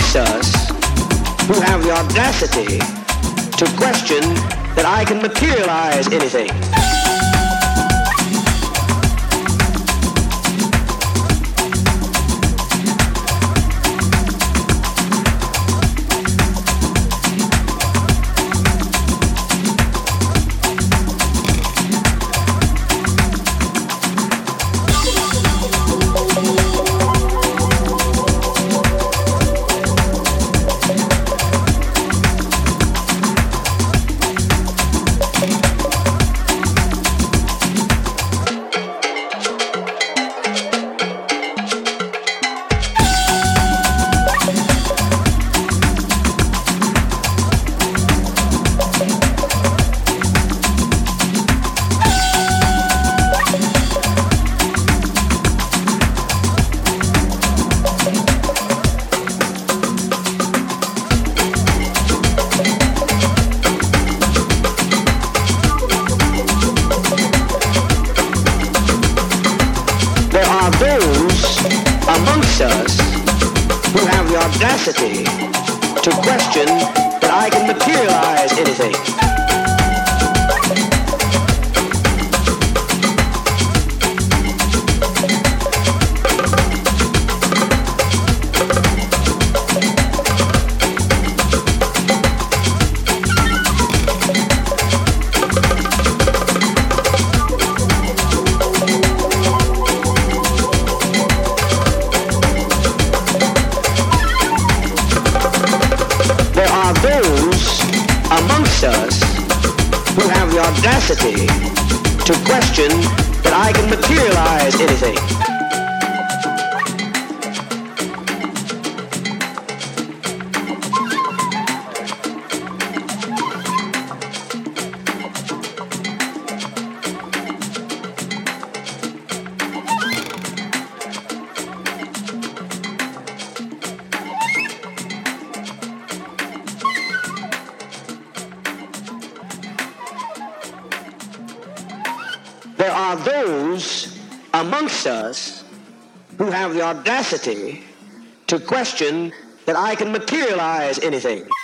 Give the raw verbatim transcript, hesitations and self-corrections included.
amongst us who have the audacity to question that I can materialize anything. To question that I can materialize anything. Us who have the audacity to question that I can materialize anything. There are those amongst us who have the audacity to question that I can materialize anything.